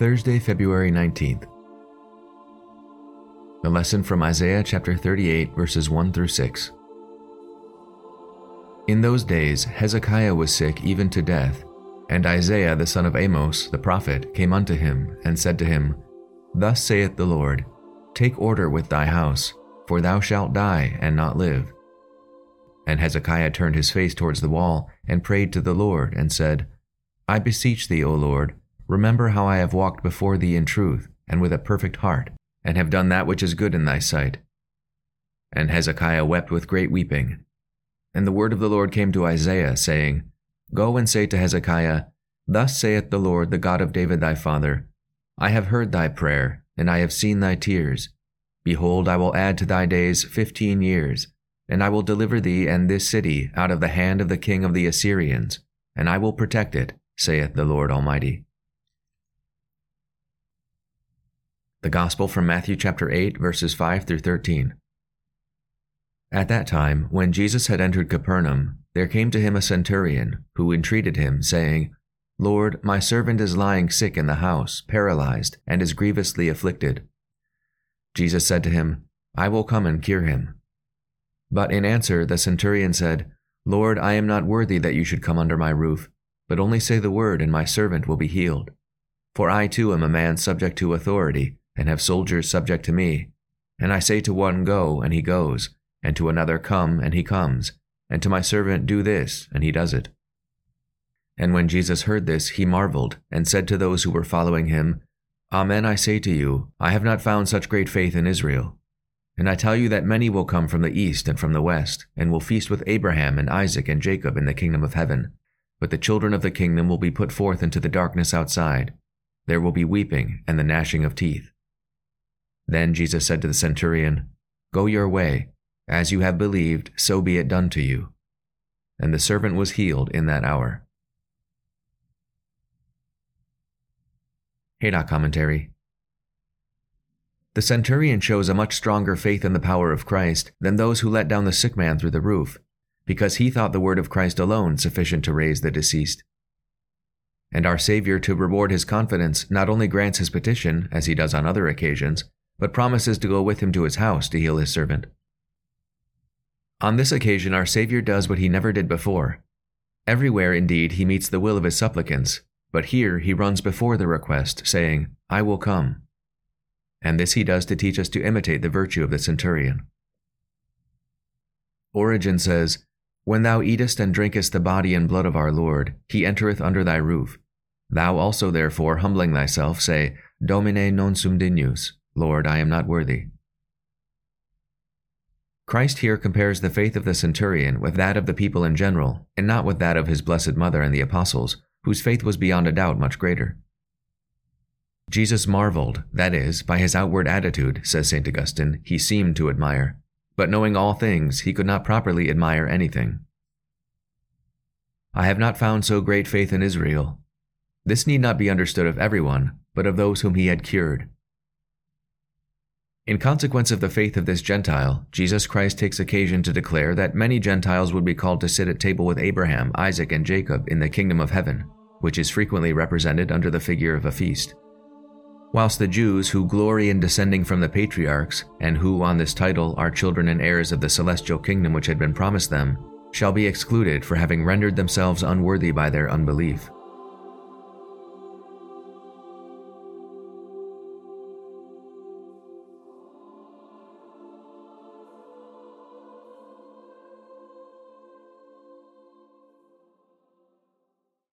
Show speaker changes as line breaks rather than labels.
Thursday, February 19th. A lesson from Isaiah chapter 38, verses 1 through 6. In those days Hezekiah was sick even to death, and Isaiah the son of Amos the prophet came unto him, and said to him, Thus saith the Lord, Take order with thy house, for thou shalt die and not live. And Hezekiah turned his face towards the wall, and prayed to the Lord, and said, I beseech thee, O Lord, remember how I have walked before thee in truth, and with a perfect heart, and have done that which is good in thy sight. And Hezekiah wept with great weeping. And the word of the Lord came to Isaiah, saying, Go and say to Hezekiah, Thus saith the Lord, the God of David thy father, I have heard thy prayer, and I have seen thy tears. Behold, I will add to thy days 15 years, and I will deliver thee and this city out of the hand of the king of the Assyrians, and I will protect it, saith the Lord Almighty. The Gospel from Matthew chapter 8, verses 5 through 13. At that time, when Jesus had entered Capernaum, there came to him a centurion, who entreated him, saying, Lord, my servant is lying sick in the house, paralyzed, and is grievously afflicted. Jesus said to him, I will come and cure him. But in answer the centurion said, Lord, I am not worthy that you should come under my roof, but only say the word, and my servant will be healed. For I too am a man subject to authority, and have soldiers subject to me. And I say to one, Go, and he goes, and to another, Come, and he comes, and to my servant, Do this, and he does it. And when Jesus heard this, he marveled, and said to those who were following him, Amen, I say to you, I have not found such great faith in Israel. And I tell you that many will come from the east and from the west, and will feast with Abraham and Isaac and Jacob in the kingdom of heaven. But the children of the kingdom will be put forth into the darkness outside. There will be weeping and the gnashing of teeth. Then Jesus said to the centurion, Go your way. As you have believed, so be it done to you. And the servant was healed in that hour. Haydock Commentary. The centurion shows a much stronger faith in the power of Christ than those who let down the sick man through the roof, because he thought the word of Christ alone sufficient to raise the deceased. And our Savior, to reward his confidence, not only grants his petition, as he does on other occasions, but promises to go with him to his house to heal his servant. On this occasion our Savior does what he never did before. Everywhere, indeed, he meets the will of his supplicants, but here he runs before the request, saying, I will come. And this he does to teach us to imitate the virtue of the centurion. Origen says, When thou eatest and drinkest the body and blood of our Lord, he entereth under thy roof. Thou also therefore, humbling thyself, say, Domine non sum dignus, Lord, I am not worthy. Christ here compares the faith of the centurion with that of the people in general, and not with that of his blessed mother and the apostles, whose faith was beyond a doubt much greater. Jesus marveled, that is, by his outward attitude, says St. Augustine, he seemed to admire, but knowing all things, he could not properly admire anything. I have not found so great faith in Israel. This need not be understood of everyone, but of those whom he had cured. In consequence of the faith of this Gentile, Jesus Christ takes occasion to declare that many Gentiles would be called to sit at table with Abraham, Isaac, and Jacob in the kingdom of heaven, which is frequently represented under the figure of a feast. Whilst the Jews, who glory in descending from the patriarchs, and who on this title are children and heirs of the celestial kingdom which had been promised them, shall be excluded for having rendered themselves unworthy by their unbelief.